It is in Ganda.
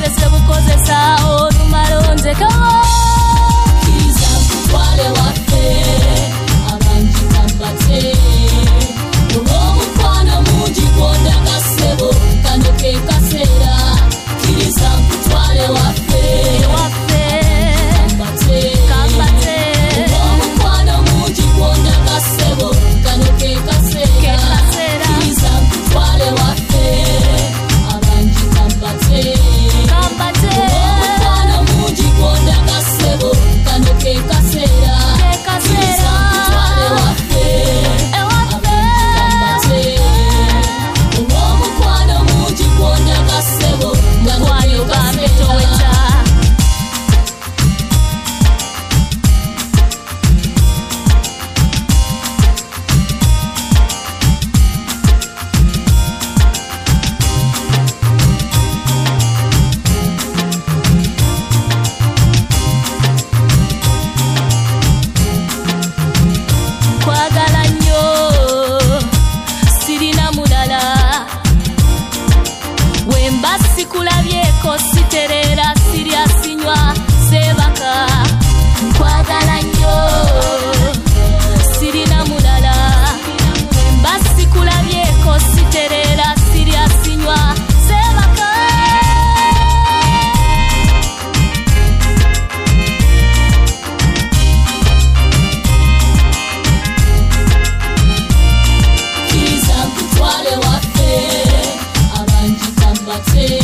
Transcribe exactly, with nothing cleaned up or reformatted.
bwese bukozesa olumalo nzekawo kiriza nkutwale waffe abangi kampate olw'omukwano mungi gw'ondaga ssebo kano ke kaseera kiriza nkutwale waffe kampate kampate olw'omukwano mungi gw'ondaga ssebo kano ke kaseera kiriza nkutwale waffe abangi kampate kampate olw'omukwano mungi gw'ondaga ssebo kano ke kaseera kiriza nkutwale waffe sikulabyeko siterera sirya sinywa sebaka nkwagala nnyo sirina mulala basikulabyeko siterera sirya sinywa sebaka kiriza nkutwale waffe abangi kampate